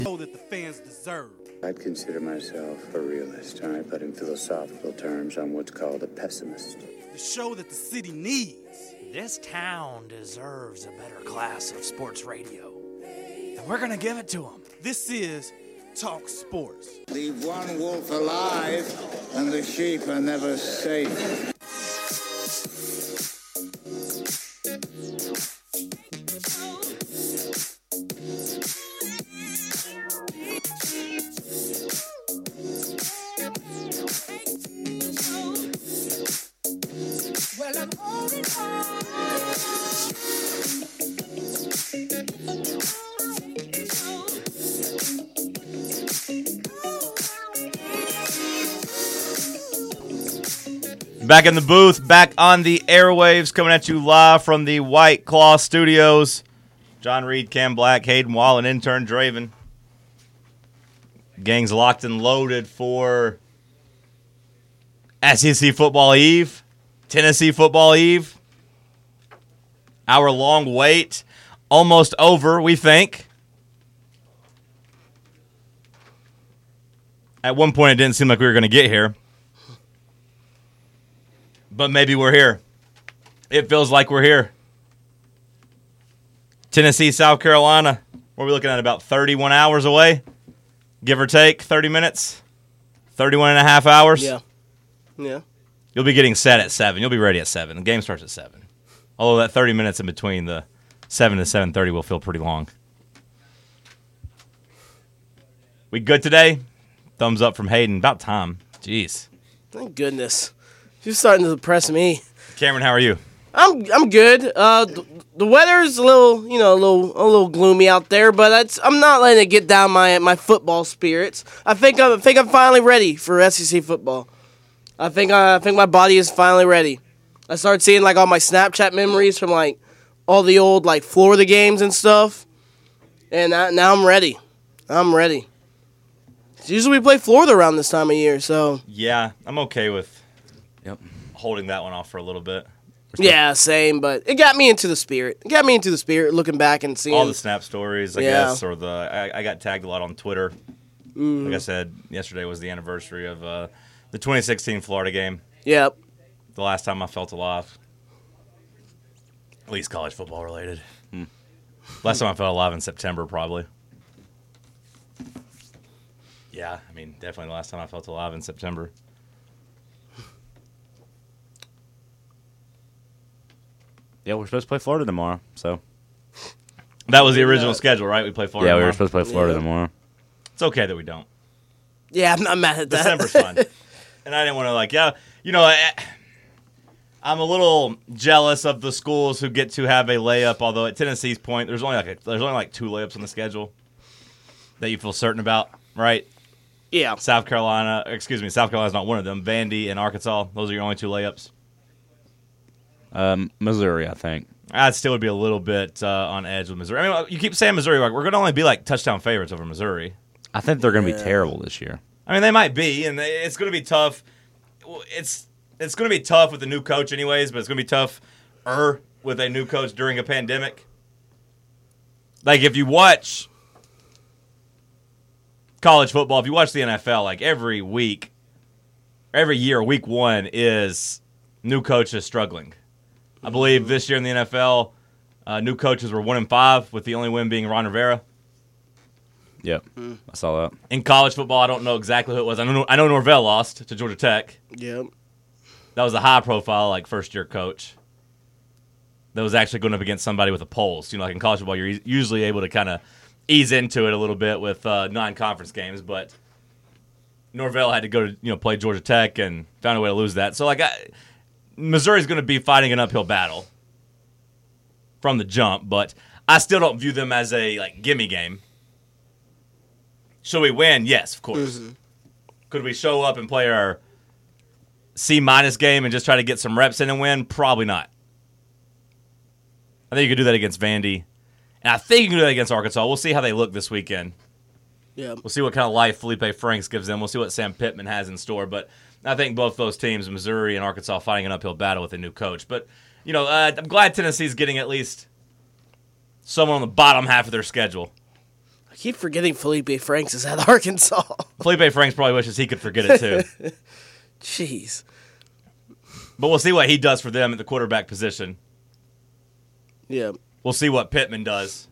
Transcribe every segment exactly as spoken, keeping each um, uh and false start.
that the fans deserve. I'd consider myself a realist, all right, but in philosophical terms, I'm what's called a pessimist. The show that the city needs. This town deserves a better class of sports radio, and we're going to give it to them. This is Talk Sports. Leave one wolf alive, and the sheep are never safe. Back in the booth, back on the airwaves, coming at you live from the White Claw Studios. John Reed, Cam Black, Hayden Wall, and intern Draven. Gang's locked and loaded for S E C Football Eve, Tennessee Football Eve. Our long wait almost over, we think. At one point, it didn't seem like we were going to get here. But maybe we're here. It feels like we're here. Tennessee, South Carolina. What are we looking at? About thirty-one hours away? Give or take thirty minutes? thirty-one and a half hours? Yeah. Yeah. You'll be getting set at seven. You'll be ready at seven. The game starts at seven. Although that thirty minutes in between the seven to seven thirty will feel pretty long. We good today? Thumbs up from Hayden. About time. Jeez. Thank goodness. You're starting to depress me. Cameron, how are you? I'm I'm good. Uh, the, the weather's a little, you know, a little a little gloomy out there, but it's, I'm not letting it get down my my football spirits. I think I'm, I think I'm finally ready for S E C football. I think I, I think my body is finally ready. I started seeing like all my Snapchat memories from like all the old like Florida games and stuff, and I, now I'm ready. I'm ready. Usually we play Florida around this time of year, so Yeah, I'm okay with Yep. holding that one off for a little bit. yeah, same. But it got me into the spirit. It got me into the spirit, looking back and seeing All the snap stories, I Yeah. guess, or the I, I got tagged a lot on Twitter. Mm-hmm. Like I said, yesterday was the anniversary of uh, the twenty sixteen Florida game. Yep. The last time I felt alive. At least college football related. Hmm. Last time I felt alive in September, probably. Yeah, I mean, definitely the last time I felt alive in September. Yeah, we're supposed to play Florida tomorrow, so. That was the original schedule, right? We play Florida Yeah, we tomorrow? were supposed to play Florida Yeah. tomorrow. It's okay that we don't. Yeah, I'm not mad at that. December's fun. And I didn't want to, like, yeah, you know, I, I'm a little jealous of the schools who get to have a layup, although at Tennessee's point, there's only like a, there's only like two layups on the schedule that you feel certain about, right? Yeah. South Carolina, excuse me, South Carolina's not one of them. Vandy and Arkansas, those are your only two layups. Um, Missouri, I think. I still would be a little bit uh, on edge with Missouri. I mean, you keep saying Missouri, like we're going to only be like touchdown favorites over Missouri. I think they're going to Yeah. be terrible this year. I mean, they might be, and they, it's going to be tough. It's it's going to be tough with a new coach, anyways. But it's going to be tough, er, with a new coach during a pandemic. Like if you watch college football, if you watch the N F L, like every week, every year, week one is new coaches struggling. I believe this year in the N F L, uh, new coaches were one and five, with the only win being Ron Rivera. Yep, Mm. I saw that. In college football, I don't know exactly who it was. I know I know Norvell lost to Georgia Tech. Yep. That was a high-profile, like, first-year coach that was actually going up against somebody with a pulse. You know, like in college football, you're e- usually able to kind of ease into it a little bit with uh, non-conference games, but Norvell had to go to, you know, play Georgia Tech and found a way to lose that. So, like, I, Missouri's going to be fighting an uphill battle from the jump, but I still don't view them as a, like, gimme game. Should we win? Yes, of course. Mm-hmm. Could we show up and play our C-minus game and just try to get some reps in and win? Probably not. I think you could do that against Vandy. And I think you can do that against Arkansas. We'll see how they look this weekend. Yep. We'll see what kind of life Felipe Franks gives them. We'll see what Sam Pittman has in store. But I think both those teams, Missouri and Arkansas, fighting an uphill battle with a new coach. But, you know, uh, I'm glad Tennessee's getting at least someone on the bottom half of their schedule. keep forgetting Felipe Franks is at Arkansas. Felipe Franks probably wishes he could forget it too. Jeez. But we'll see what he does for them at the quarterback position. Yeah. We'll see what Pittman does.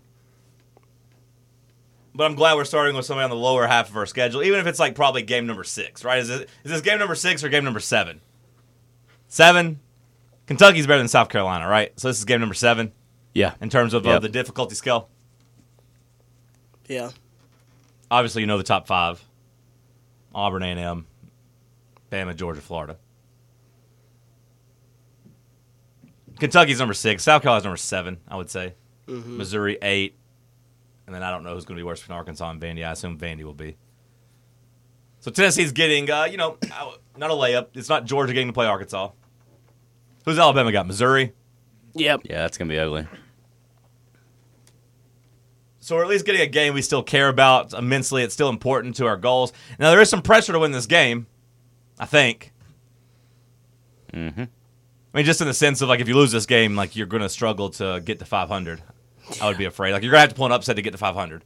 But I'm glad we're starting with somebody on the lower half of our schedule, even if it's like probably game number six, right? Is, it, is this game number six or game number seven? Seven? Kentucky's better than South Carolina, right? So this is game number seven Yeah. in terms of uh, Yep. the difficulty scale. Yeah. Obviously, you know the top five. Auburn, A and M, Bama, Georgia, Florida. Kentucky's number six. South Carolina's number seven, I would say. Mm-hmm. Missouri, eight. And then I don't know who's going to be worse between Arkansas and Vandy. I assume Vandy will be. So Tennessee's getting, uh, you know, not a layup. It's not Georgia getting to play Arkansas. Who's Alabama got? Missouri? Yep. Yeah, that's going to be ugly. So we're at least getting a game we still care about immensely. It's still important to our goals. Now, there is some pressure to win this game, I think. Mm-hmm. I mean, just in the sense of, like, if you lose this game, like, you're going to struggle to get to five hundred. I would be afraid. Like, you're going to have to pull an upset to get to five hundred.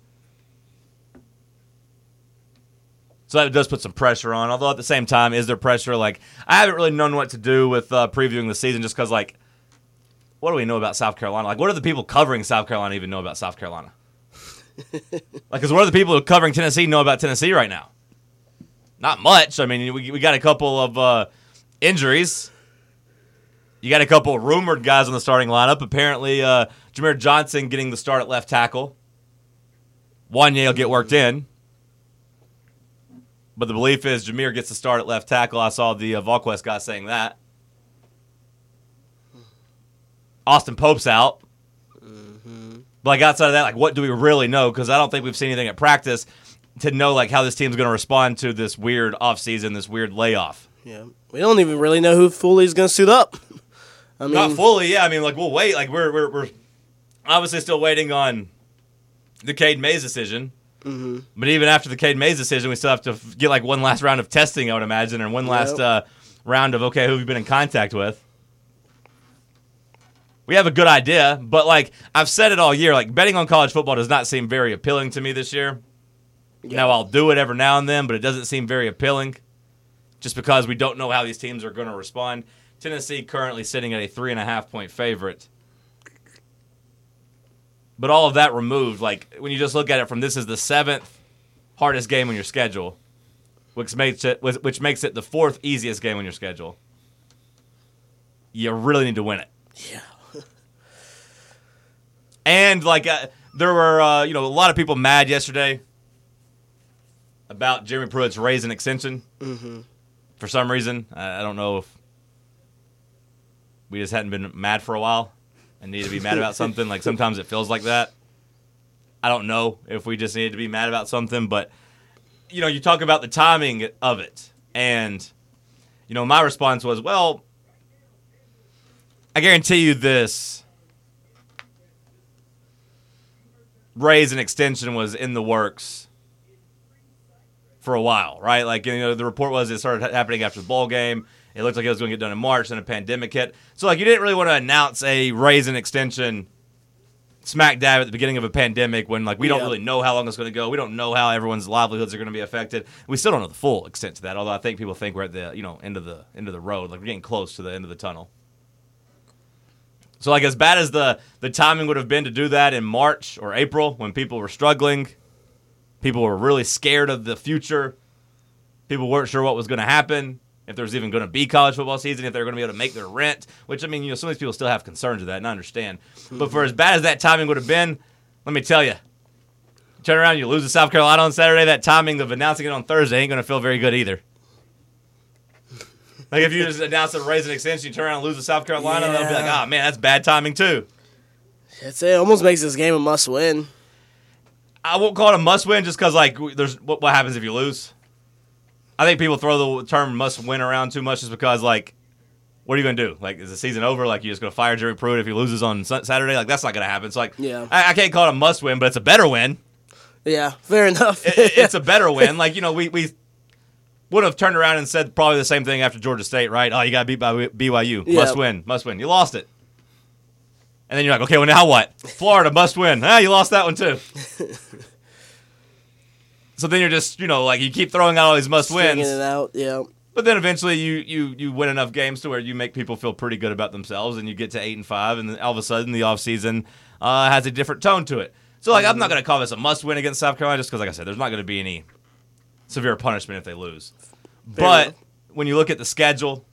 So that does put some pressure on. Although, at the same time, is there pressure? Like, I haven't really known what to do with uh, previewing the season just because, like, what do we know about South Carolina? Like, what do the people covering South Carolina even know about South Carolina? Like, because what do the people covering Tennessee know about Tennessee right now? Not much. I mean, we, we got a couple of uh, injuries. You got a couple of rumored guys on the starting lineup. Apparently, uh, Jameer Johnson getting the start at left tackle. Wanye will get worked in. But the belief is Jameer gets the start at left tackle. I saw the uh, VolQuest guy saying that. Austin Pope's out. Mm-hmm. But like outside of that, like what do we really know? Because I don't think we've seen anything at practice to know like how this team's going to respond to this weird offseason, this weird layoff. Yeah. We don't even really know who Foley's going to suit up. I mean, Not fully, yeah. I mean, like we'll wait. Like we're we're we're obviously still waiting on the Cade Mays decision. Mm-hmm. But even after the Cade Mays decision, we still have to get like one last round of testing, I would imagine, and one last Yep. uh, round of okay, who have you been in contact with? We have a good idea, but like I've said it all year, like betting on college football does not seem very appealing to me this year. Yeah. Now I'll do it every now and then, but it doesn't seem very appealing, just because we don't know how these teams are going to respond. Tennessee currently sitting at a three and a half point favorite. But all of that removed, like when you just look at it from this is the seventh hardest game on your schedule, which makes it which makes it the fourth easiest game on your schedule. You really need to win it. Yeah. And like uh, there were, uh, you know, a lot of people mad yesterday about Jeremy Pruitt's raise and extension. Mm-hmm. For some reason, I I don't know if we just hadn't been mad for a while and need to be mad about something. Like sometimes it feels like that. I don't know if we just needed to be mad about something, but you know, you talk about the timing of it, and you know, my response was, well, I guarantee you this raise and extension was in the works for a while, right? Like, you know, the report was it started happening after the bowl game. It looked like it was going to get done in March, then a pandemic hit. So, like, you didn't really want to announce a raise and extension smack dab at the beginning of a pandemic when, like, we don't Yeah. really know how long it's going to go. We don't know how everyone's livelihoods are going to be affected. We still don't know the full extent to that, although I think people think we're at the, you know, end of the end of the road. Like, we're getting close to the end of the tunnel. So, like, as bad as the, the timing would have been to do that in March or April when people were struggling, people were really scared of the future, people weren't sure what was going to happen, if there was even going to be college football season, if they were going to be able to make their rent, which, I mean, you know, some of these people still have concerns with that, and I understand. Mm-hmm. But for as bad as that timing would have been, let me tell you, turn around, you lose to South Carolina on Saturday, that timing of announcing it on Thursday ain't going to feel very good either. Like, if you just announce a raise and extension, you turn around and lose to South Carolina, they'll be like, oh, man, that's bad timing, too. It's, it almost makes this game a must-win. I won't call it a must-win just because, like, there's what, what happens if you lose? I think people throw the term must-win around too much just because, like, what are you going to do? Like, is the season over? Like, you're just going to fire Jerry Pruitt if he loses on Saturday? Like, that's not going to happen. It's like, Yeah. I, I can't call it a must-win, but it's a better win. Yeah, fair enough. It, it's a better win. Like, you know, we, we would have turned around and said probably the same thing after Georgia State, right? Oh, you got beat by B Y U. Yeah. Must win. Must win. You lost it. And then you're like, okay, well, now what? Florida, must win. Ah, you lost that one, too. So then you're just, you know, like you keep throwing out all these must Stringing wins. it out, yeah. But then eventually you, you you win enough games to where you make people feel pretty good about themselves, and you get to eight and five, and then all of a sudden the offseason uh, has a different tone to it. So like I'm not going to call this a must win against South Carolina just because, like I said, there's not going to be any severe punishment if they lose. Fair but enough. when you look at the schedule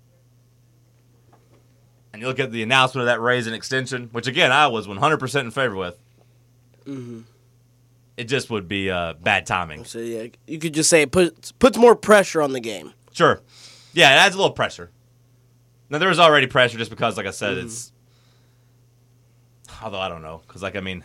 and you look at the announcement of that raise and extension, which again I was one hundred percent in favor with, Mm-hmm. it just would be uh, bad timing. So yeah, you could just say it puts puts more pressure on the game. Sure. Yeah, it adds a little pressure. Now, there was already pressure just because, like I said, Mm-hmm. it's... Although, I don't know. Because, like, I mean...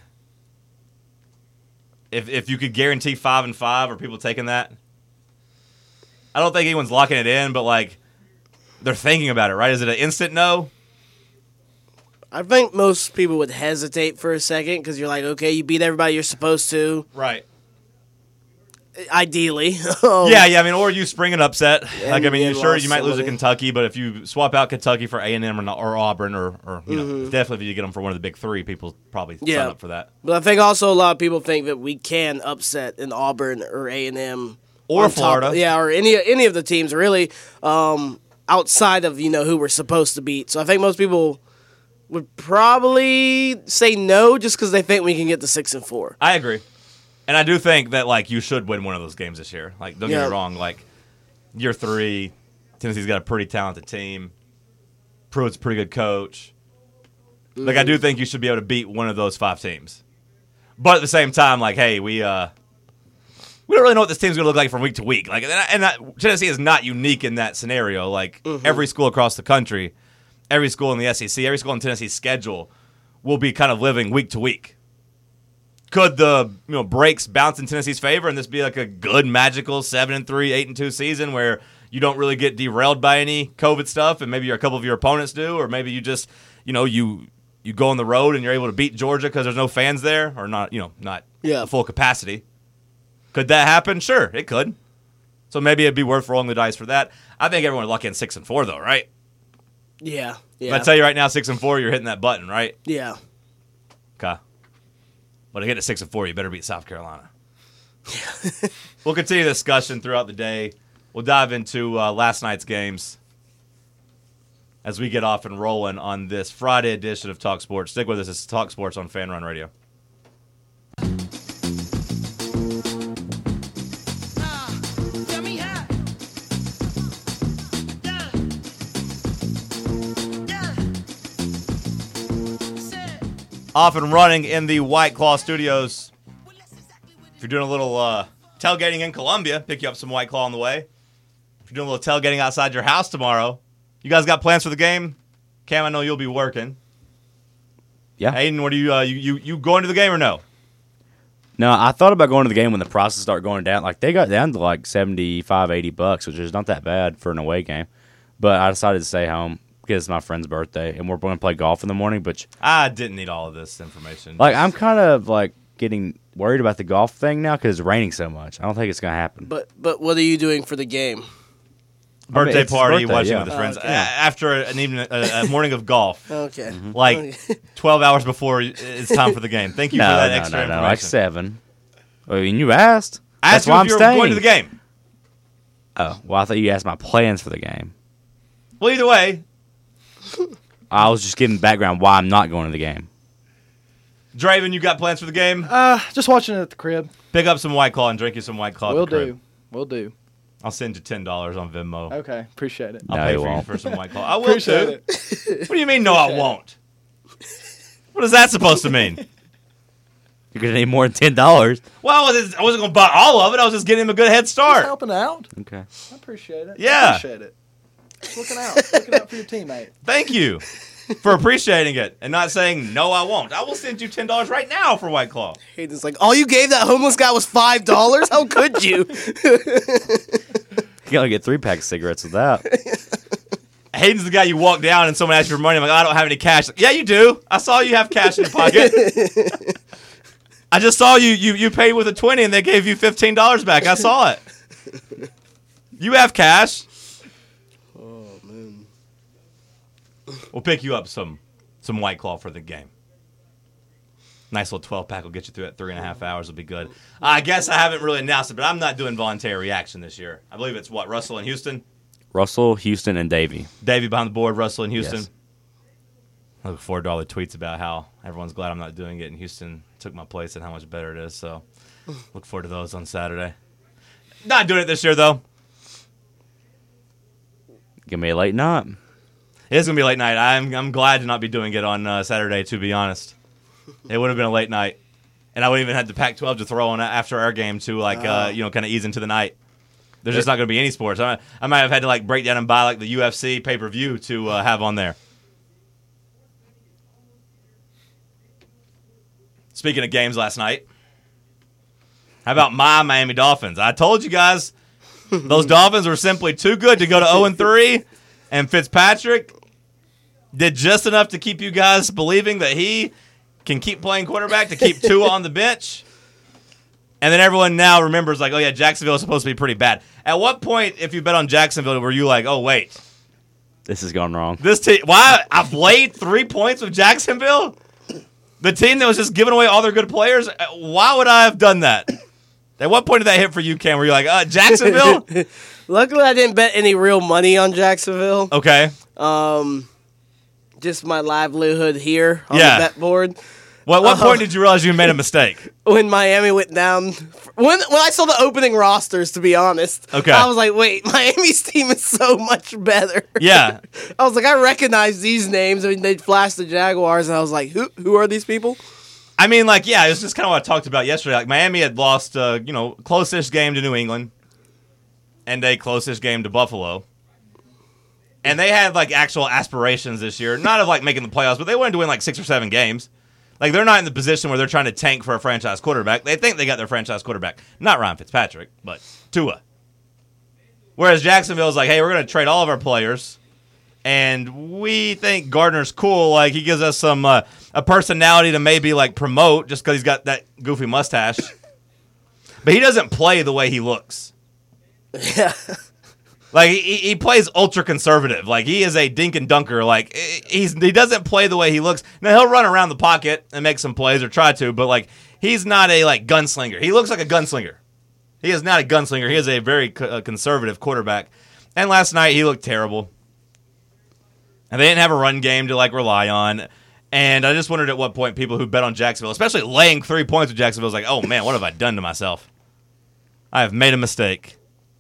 If if you could guarantee five and five, are people taking that? I don't think anyone's locking it in, but, like, they're thinking about it, right? Is it an instant no? I think most people would hesitate for a second because you're like, okay, you beat everybody you're supposed to, Right. ideally. Um, Yeah, yeah, I mean, or you spring an upset. And like, I mean, you you sure lost you might lose to somebody. Kentucky, but if you swap out Kentucky for A and M or, not- or Auburn or, or you know, Mhm. definitely if you get them for one of the big three, people probably Yeah. sign up for that. But I think also a lot of people think that we can upset an Auburn or A and M Or on top- Florida. yeah, or any any of the teams really um, outside of you know who we're supposed to beat. So I think most people would probably say no just because they think we can get to six and four. I agree. And I do think that, like, you should win one of those games this year. Like, don't get Yeah. me wrong. Like, year three, Tennessee's got a pretty talented team. Pruitt's a pretty good coach. Like, I do think you should be able to beat one of those five teams. But at the same time, like, hey, we uh, we don't really know what this team's going to look like from week to week. Like, and, I, and I, Tennessee is not unique in that scenario. Like, every school across the country, every school in the S E C, every school in Tennessee's schedule will be kind of living week to week. Could the you know breaks bounce in Tennessee's favor and this be like a good magical seven and three, eight and two season where you don't really get derailed by any COVID stuff and maybe a couple of your opponents do, or maybe you just you know you you go on the road and you're able to beat Georgia because there's no fans there or not you know not Yeah. full capacity. Could that happen? Sure, it could. So maybe it'd be worth rolling the dice for that. I think everyone would lock in six and four though, right? Yeah, If yeah, I tell you right now, six and four, you're hitting that button, right? yeah. Okay. But to get to six and four, you better beat South Carolina. We'll continue the discussion throughout the day. We'll dive into uh, last night's games as we get off and rolling on this Friday edition of Talk Sports. Stick with us. It's Talk Sports on Fan Run Radio. Off and running in the White Claw Studios. If you're doing a little uh, tailgating in Columbia, pick you up some White Claw on the way. If you're doing a little tailgating outside your house tomorrow, you guys got plans for the game? Cam, I know you'll be working. Yeah. Hayden, what are you, uh, you you you going to the game or no? No, I thought about going to the game when the prices start going down. Like, they got down to like seventy-five, eighty bucks, which is not that bad for an away game. But I decided to stay home because it's my friend's birthday, and we're going to play golf in the morning. But, I didn't need all of this information. like, I'm kind of, like, getting worried about the golf thing now because it's raining so much. I don't think it's going to happen. But but what are you doing for the game? birthday I mean, it's his party, birthday, watching yeah. with his Oh, friends okay. A- after an evening, a, a morning of golf, Okay, like twelve hours before it's time for the game. Thank you no, for that no, extra no, information. no, like seven. I mean, you asked. I That's asked you why if I'm you were staying. going to the game. Oh, well, I thought you asked my plans for the game. Well, either way, I was just giving background why I'm not going to the game. Draven, you got plans for the game? Uh, just watching it at the crib. Pick up some White Claw and drink you some White Claw. at Will the crib. do. Will do. I'll send you ten dollars on Venmo. Okay, appreciate it. I'll No, pay you for you won't. for some White Claw. I will Appreciate too. it. What do you mean? No, I won't. What is that supposed to mean? You're going to need more than ten dollars. Well, I wasn't, I wasn't going to buy all of it. I was just getting him a good head Just start. helping out. Okay. I appreciate it. Yeah. I appreciate it. Just looking out. looking out for your teammate. Thank you for appreciating it and not saying no, I won't. I will send you ten dollars right now for White Claw. Hayden's like, all you gave that homeless guy was five dollars. How could you? You got to get three packs of cigarettes with that. Hayden's the guy you walk down and someone asks you for money. I'm like, I don't have any cash. Like, yeah, you do. I saw you have cash in your pocket. I just saw you. You you paid with a twenty and they gave you fifteen dollars back. I saw it. You have cash. Oh man. We'll pick you up some some White Claw for the game. Nice little twelve pack will get you through that three and a half hours. Will be good. I guess I haven't really announced it, but I'm not doing voluntary reaction this year. I believe it's what Russell and Houston. Russell, Houston, and Davey. Davey behind the board. Russell and Houston. Yes. I look forward to all the tweets about how everyone's glad I'm not doing it, and Houston took my place and how much better it is. So look forward to those on Saturday. Not doing it this year though. Give me a late night. It is gonna be a late night. I'm I'm glad to not be doing it on uh, Saturday. To be honest, it would have been a late night, and I would even had the Pac twelve to throw on after our game to like uh, you know kind of ease into the night. There's just not gonna be any sports. I, I might have had to like break down and buy like the U F C pay per view to uh, have on there. Speaking of games last night, how about my Miami Dolphins? I told you guys those Dolphins were simply too good to go to oh and three, and Fitzpatrick did just enough to keep you guys believing that he can keep playing quarterback, to keep Tua on the bench. And then everyone now remembers, like, oh, yeah, Jacksonville is supposed to be pretty bad. At what point, if you bet on Jacksonville, were you like, oh, wait. This has gone wrong. This team, why? I've laid three points with Jacksonville? The team that was just giving away all their good players? Why would I have done that? At what point did that hit for you, Cam? Were you like, uh, Jacksonville? Luckily, I didn't bet any real money on Jacksonville. Okay. Um, just my livelihood here on Yeah. the bet board. Well, at what Uh, point did you realize you made a mistake? When Miami went down, when when I saw the opening rosters, to be honest, Okay. I was like, wait, Miami's team is so much better. Yeah. I was like, I recognize these names. I mean, they flashed the Jaguars, and I was like, who who are these people? I mean, like, yeah, it's just kind of what I talked about yesterday. Like, Miami had lost, uh, you know, closest game to New England and a closest game to Buffalo. And they had, like, actual aspirations this year. Not of, like, making the playoffs, but they wanted to win, like, six or seven games. Like, they're not in the position where they're trying to tank for a franchise quarterback. They think they got their franchise quarterback. Not Ryan Fitzpatrick, but Tua. Whereas Jacksonville's like, hey, we're going to trade all of our players, and we think Gardner's cool. Like, he gives us some uh, a personality to maybe, like, promote just because he's got that goofy mustache. But he doesn't play the way he looks. Yeah. Like, he, he plays ultra conservative. Like, he is a dink and dunker. Like, he's he doesn't play the way he looks. Now, he'll run around the pocket and make some plays or try to, but, like, he's not a, like, gunslinger. He looks like a gunslinger. He is not a gunslinger. He is a very co- uh, conservative quarterback. And last night, he looked terrible. And they didn't have a run game to, like, rely on. And I just wondered at what point people who bet on Jacksonville, especially laying three points with Jacksonville, was like, oh, man, what have I done to myself? I have made a mistake.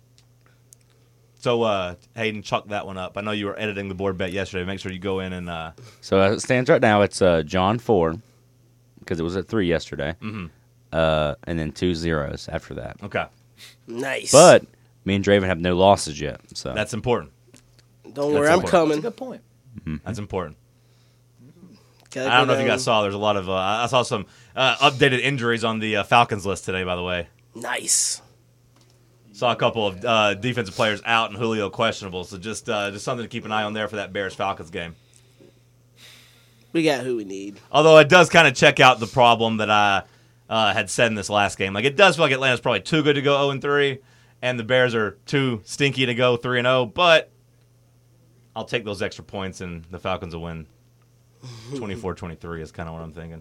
So, uh, Hayden, chuck that one up. I know you were editing the board bet yesterday. Make sure you go in and... Uh, So as it stands right now, it's uh, John four, because it was at three yesterday, mm-hmm. uh, and then two zeros after that. Okay. Nice. But me and Draven have no losses yet. So That's important. don't that's worry, I'm important. That's a coming. good point. That's important. Gotta I don't go know if you down. guys saw. There's a lot of... Uh, I saw some uh, updated injuries on the uh, Falcons list today, by the way. Nice. Saw a couple of uh, defensive players out and Julio questionable. So just uh, just something to keep an eye on there for that Bears-Falcons game. We got who we need. Although it does kind of check out the problem that I uh, had said in this last game. Like, it does feel like Atlanta's probably too good to go oh and three, and the Bears are too stinky to go three and oh, but I'll take those extra points, and the Falcons will win twenty-four twenty-three is kind of what I'm thinking.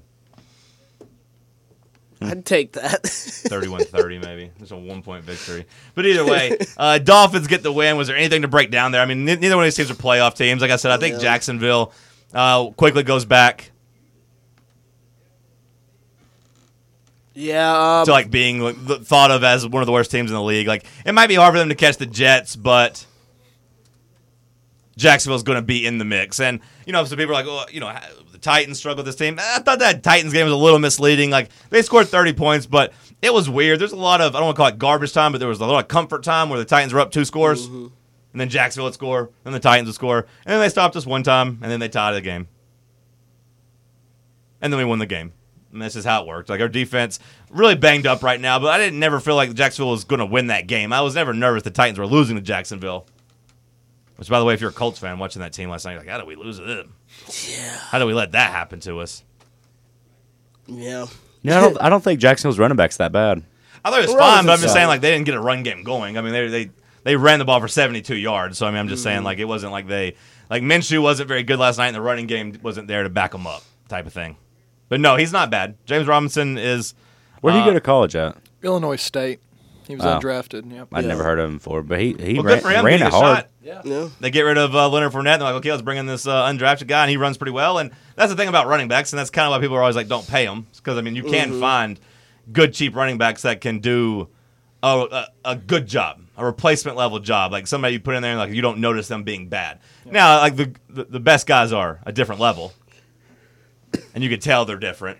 I'd take that. thirty-one thirty maybe. It's a one-point victory. But either way, uh, Dolphins get the win. Was there anything to break down there? I mean, neither one of these teams are playoff teams. Like I said, I think Yeah. Jacksonville uh, quickly goes back Yeah. Um, to like being like, th- thought of as one of the worst teams in the league. Like, it might be hard for them to catch the Jets, but Jacksonville's going to be in the mix. And, you know, some people are like, oh, you know, the Titans struggle with this team. I thought that Titans game was a little misleading. Like, they scored thirty points, but it was weird. There's a lot of, I don't want to call it garbage time, but there was a lot of comfort time where the Titans were up two scores, Mm-hmm. and then Jacksonville would score, and the Titans would score, and then they stopped us one time, and then they tied the game. And then we won the game. And this is how it worked. Like, our defense really banged up right now, but I didn't never feel like Jacksonville was going to win that game. I was never nervous the Titans were losing to Jacksonville. Which, by the way, if you're a Colts fan watching that team last night, you're like, how did we lose to them? yeah. How did we let that happen to us? Yeah. no, I don't. I don't think Jacksonville's running back's that bad. I thought it was We're fine, on but I'm the just side. saying, like, they didn't get a run game going. I mean, they they they ran the ball for seventy-two yards. So, I mean, I'm just saying, like, it wasn't like they – like, Minshew wasn't very good last night, and the running game wasn't there to back them up type of thing. But no, he's not bad. James Robinson is. Where did uh, he go to college at? Illinois State. He was Oh. undrafted. Yep. I'd Yeah. never heard of him before, but he he Well, ran, good for him. ran He it get a hard. shot. Yeah. They get rid of uh, Leonard Fournette. And they're like, okay, let's bring in this uh, undrafted guy, and he runs pretty well. And that's the thing about running backs, and that's kind of why people are always like, don't pay them. Because, I mean, you can Mm-hmm. find good, cheap running backs that can do a, a, a good job, a replacement level job. Like somebody you put in there and like you don't notice them being bad. Now, like the, the, the best guys are a different level, and you can tell they're different.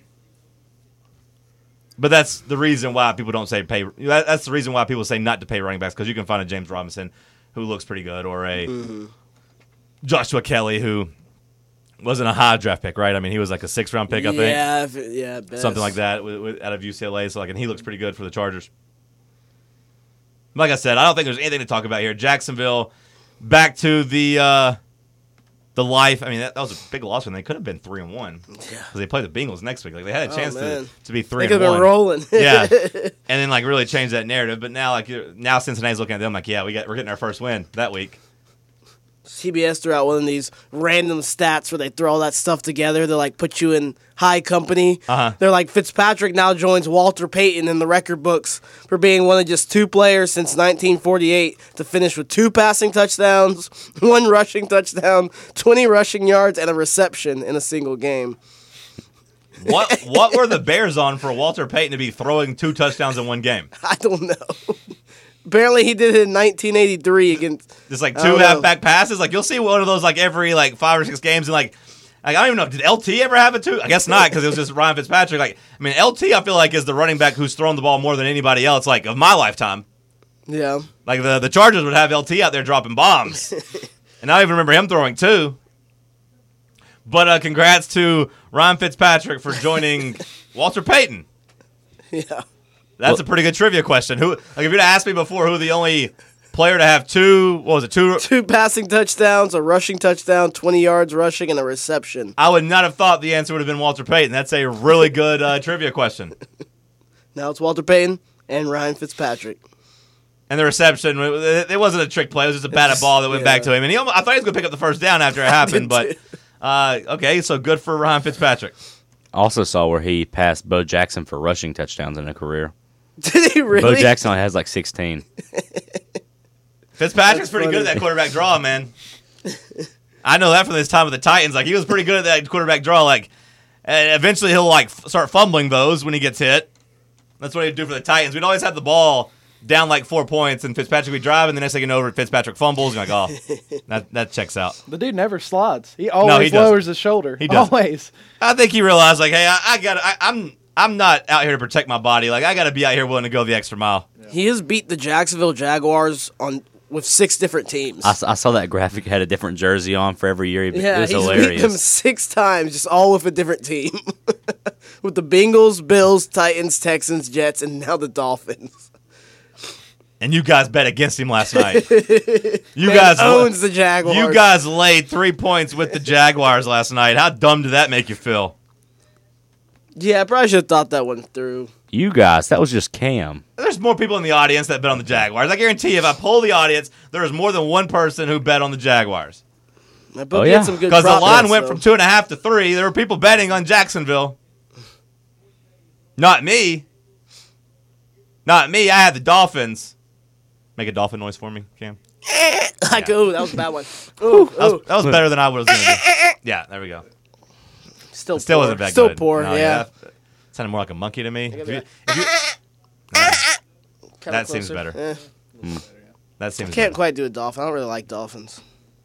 But that's the reason why people don't say pay. that- That's the reason why people say not to pay running backs, because you can find a James Robinson who looks pretty good, or a Mm-hmm. Joshua Kelly who wasn't a high draft pick, right? I mean, he was like a sixth round pick, I think, Yeah, if it- yeah, best. something like that, with, with, out of U C L A. So like, and he looks pretty good for the Chargers. Like I said, I don't think there's anything to talk about here. Jacksonville back to the uh, the life. I mean, that, that was a big loss when they could have been three and one because they play the Bengals next week. Like they had a Oh, chance to, man. to be They three could and have one. been rolling. Yeah, and then like really change that narrative. But now like you're- now Cincinnati's looking at them like, yeah, we got we're getting our first win that week. C B S threw out one of these random stats where they throw all that stuff together. They like put you in high company. Uh-huh. They're like Fitzpatrick now joins Walter Payton in the record books for being one of just two players since nineteen forty-eight to finish with two passing touchdowns, one rushing touchdown, twenty rushing yards, and a reception in a single game. What what were the Bears on for Walter Payton to be throwing two touchdowns in one game? I don't know. Apparently, he did it in nineteen eighty-three against. Just like I two don't know. halfback passes. Like you'll see one of those like every like five or six games, and like, like I don't even know. Did L T ever have it too? I guess not, because it was just Ryan Fitzpatrick. Like I mean, L T I feel like is the running back who's thrown the ball more than anybody else. Like of my lifetime. Yeah. Like the the Chargers would have L T out there dropping bombs, and I don't even remember him throwing two. But uh, congrats to Ryan Fitzpatrick for joining Walter Payton. Yeah. That's a pretty good trivia question. Who, like, if you'd asked me before who the only player to have two, what was it, two? Two passing touchdowns, a rushing touchdown, twenty yards rushing, and a reception. I would not have thought the answer would have been Walter Payton. That's a really good uh, trivia question. Now it's Walter Payton and Ryan Fitzpatrick. And the reception, it it wasn't a trick play. It was just a batted ball that went yeah. back to him. And he, almost, I thought he was going to pick up the first down after it happened. But uh, okay, so good for Ryan Fitzpatrick. Also saw where he passed Bo Jackson for rushing touchdowns in a career. Did he really? Bo Jackson only has like sixteen. Fitzpatrick's That's pretty funny. good at that quarterback draw, man. I know that from his time with the Titans. Like he was pretty good at that quarterback draw. Like uh, eventually he'll like f- start fumbling those when he gets hit. That's what he'd do for the Titans. We'd always have the ball down like four points, and Fitzpatrick would drive, and the next thing you know, Fitzpatrick fumbles. And you're like, oh, that that checks out. The dude never slides. He always doesn't. lowers his shoulder. He doesn't. Always. I think he realized, like, hey, I, I got, I, I'm, I'm not out here to protect my body. Like, I got to be out here willing to go the extra mile. He has beat the Jacksonville Jaguars on with six different teams. I, s- I saw that graphic had a different jersey on for every year. It yeah, was he's hilarious. beat them six times, just all with a different team. With the Bengals, Bills, Titans, Texans, Jets, and now the Dolphins. And you guys bet against him last night. You Man guys owns the Jaguars. You guys laid three points with the Jaguars last night. How dumb did that make you feel? Yeah, I probably should have thought that one through. You guys, that was just Cam. There's more people in the audience that bet on the Jaguars. I guarantee you, if I poll the audience, there is more than one person who bet on the Jaguars. But Oh, we yeah. had some good Because the prop line bets, went though. from two and a half to three. There were people betting on Jacksonville. Not me. Not me. I had the Dolphins. Make a dolphin noise for me, Cam. Like, ooh, that was a bad one. Ooh, That was, ooh. that was better than I was going to do. Yeah, there we go. Still, It still poor. wasn't that Still good. poor, No, yeah. that sounded more like a monkey to me. If you- that. if you- Kinda that seems closer. better. Eh. That seems Can't better. quite do a dolphin. I don't really like dolphins.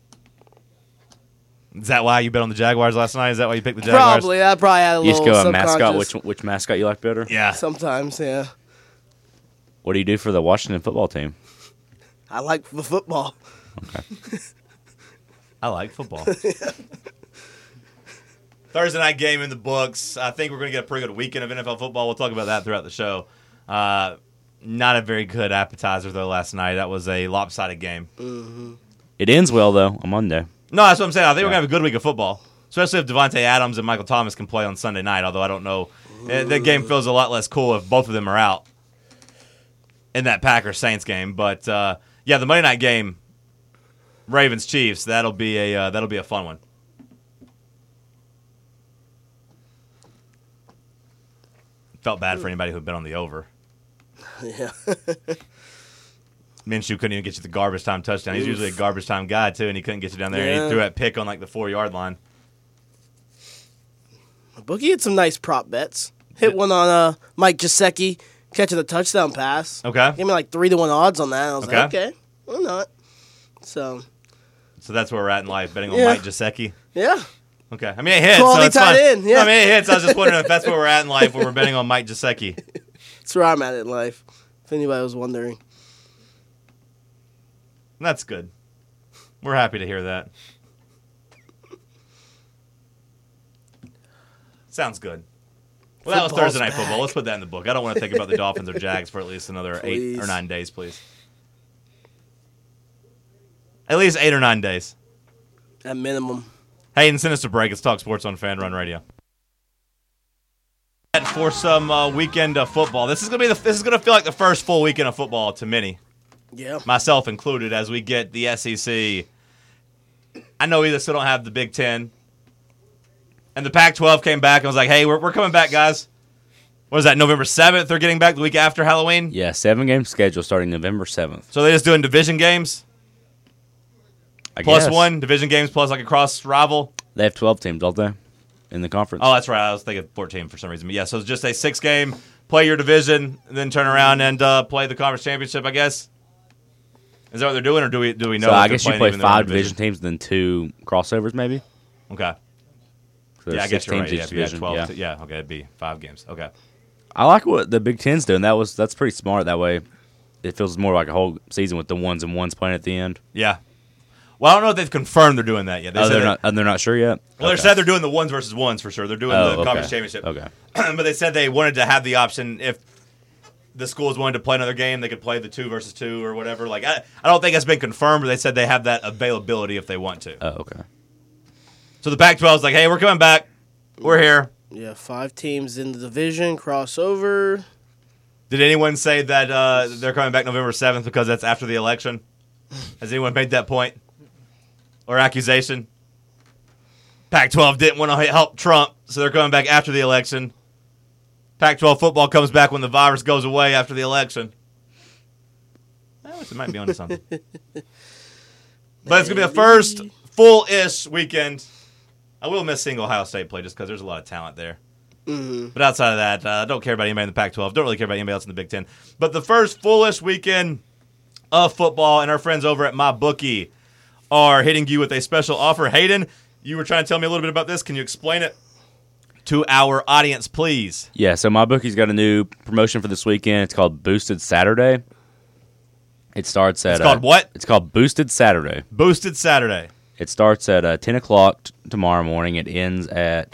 Is that why you bet on the Jaguars last night? Is that why you picked the Jaguars? Probably. I probably had a You just little go a mascot. subconscious. Which which mascot you like better? Yeah. Sometimes, yeah. What do you do for the Washington football team? I like the football. I like football. Thursday night game in the books. I think we're going to get a pretty good weekend of N F L football. We'll talk about that throughout the show. Uh, not a very good appetizer, though, last night. That was a lopsided game. It ends well though on Monday. No, that's what I'm saying. I think we're going to have a good week of football, especially if Devontae Adams and Michael Thomas can play on Sunday night, although I don't know. Uh, That game feels a lot less cool if both of them are out in that Packers-Saints game. But, uh, yeah, the Monday night game, Ravens-Chiefs, that'll be a uh, that'll be a fun one. Felt bad for anybody who'd been on the over. Yeah. Minshew couldn't even get you the garbage time touchdown. He's Oof. usually a garbage time guy, too, and he couldn't get you down there. Yeah. And he threw that pick on, like, the four-yard line. Bookie had some nice prop bets. Hit one on uh, Mike Gesicki catching the touchdown pass. Okay. Gave me like three to one odds on that. I was Okay. like, okay, why not? So, So that's where we're at in life, betting on Yeah. Mike Gesicki. yeah. Okay. I mean, it hits, Quality so it's tight fine. end, yeah. I mean, it hits. I was just wondering if that's where we're at in life when we're betting on Mike Gesicki. That's where I'm at in life, if anybody was wondering. That's good. We're happy to hear that. Sounds good. Well, that was Football's Thursday Night back. Football. Let's put that in the book. I don't want to think about the Dolphins or Jags for at least another eight Please. or nine days, please. At least eight or nine days. At minimum. Hey, and send us a break. It's Talk Sports on Fan Run Radio. For some uh, weekend of football, this is gonna be the, this is gonna feel like the first full weekend of football to many, Yeah. myself included, as we get the S E C. I know we still don't have the Big Ten, and the Pac twelve came back and was like, "Hey, we're we're coming back, guys." What is that? November seventh? They're getting back the week after Halloween. Yeah, seven game schedule starting November seventh. So they're just doing division games I plus guess. one division games plus like a cross rival. They have twelve teams, don't they? In the conference. Oh, that's right. I was thinking fourteen for some reason. But yeah, so it's just a six game, play your division, and then turn around and uh, play the conference championship, I guess. Is that what they're doing, or do we do we know? so if I they're guess you playing play even their own five division teams, then two crossovers, maybe. Okay. So there's Yeah, I six guess you're right. teams Yeah, each if you had division. twelve. Yeah. t- yeah, okay, it'd be five games. Okay. I like what the Big Ten's doing. That was that's pretty smart. That way, it feels more like a whole season with the ones and ones playing at the end. Yeah. Well, I don't know if they've confirmed they're doing that yet. They Oh, said they're that- not. Oh, they're not sure yet. Well, they Okay. said they're doing the ones versus ones for sure. They're doing Oh, the okay. conference championship. Okay. But they said they wanted to have the option if the schools wanted to play another game, they could play the two versus two or whatever. Like I, I don't think that's been confirmed, but they said they have that availability if they want to. Oh, okay. So the Pac twelve is like, hey, we're coming back. We're here. Yeah, five teams in the division, crossover. Did anyone say that uh, they're coming back November seventh because that's after the election? Has anyone made that point or accusation? Pac twelve didn't want to help Trump, so they're coming back after the election. Pac twelve football comes back when the virus goes away after the election. Well, it might be onto something. But it's going to be the first full-ish weekend. I will miss seeing Ohio State play just because there's a lot of talent there. Mm-hmm. But outside of that, I uh, don't care about anybody in the Pac twelve. Don't really care about anybody else in the Big Ten. But the first foolish weekend of football, and our friends over at MyBookie are hitting you with a special offer. Hayden, you were trying to tell me a little bit about this. Can you explain it to our audience, please? Yeah. So my bookie's got a new promotion for this weekend. It's called Boosted Saturday. It starts at. It's called uh, what? It's called Boosted Saturday. Boosted Saturday. It starts at uh, ten o'clock t- tomorrow morning. It ends at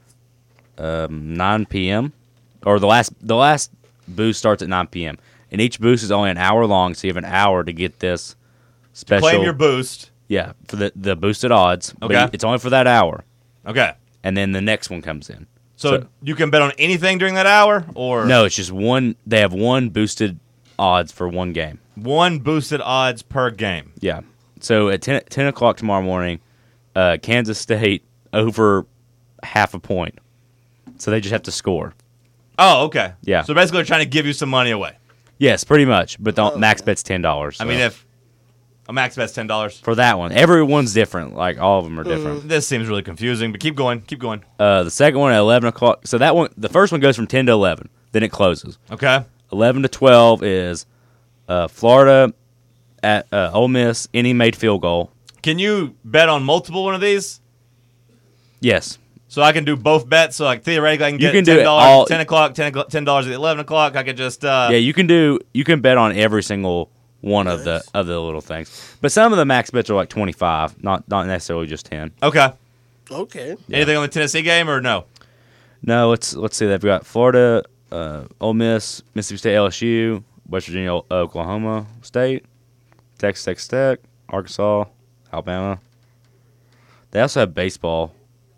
um, nine p.m. Or the last the last boost starts at nine p.m. And each boost is only an hour long, so you have an hour to get this special. Claim your boost. Yeah, for the, the boosted odds. Okay. But it's only for that hour. Okay. And then the next one comes in. So, So- you can bet on anything during that hour? Or No, it's just one. They have one boosted odds for one game. one boosted odds per game. Yeah. So at ten, ten o'clock tomorrow morning, uh, Kansas State over half a point. So they just have to score. Oh, okay. Yeah. So basically, they're trying to give you some money away. Yes, pretty much. But the max bet's ten dollars. I mean, if a max bet's ten dollars. for that one, everyone's different. Like all of them are different. This seems really confusing, but keep going. Keep going. Uh, the second one at eleven o'clock. So that one, the first one goes from ten to eleven. Then it closes. Okay. Eleven to twelve is uh, Florida at uh, Ole Miss. Any made field goal. Can you bet on multiple one of these? Yes. So I can do both bets. So like theoretically, I can You get can do ten it dollars all- at ten o'clock, ten dollars at eleven o'clock. I could just uh, Yeah, you can do. You can bet on every single one of the of the little things. But some of the max bets are like twenty five, not not necessarily just ten. Okay. Okay. Anything on the Tennessee game or no? No, let's let's see. They've got Florida, uh, Ole Miss, Mississippi State, L S U, West Virginia, O- Oklahoma State, Texas Texas Tech, Arkansas, Alabama. They also have baseball.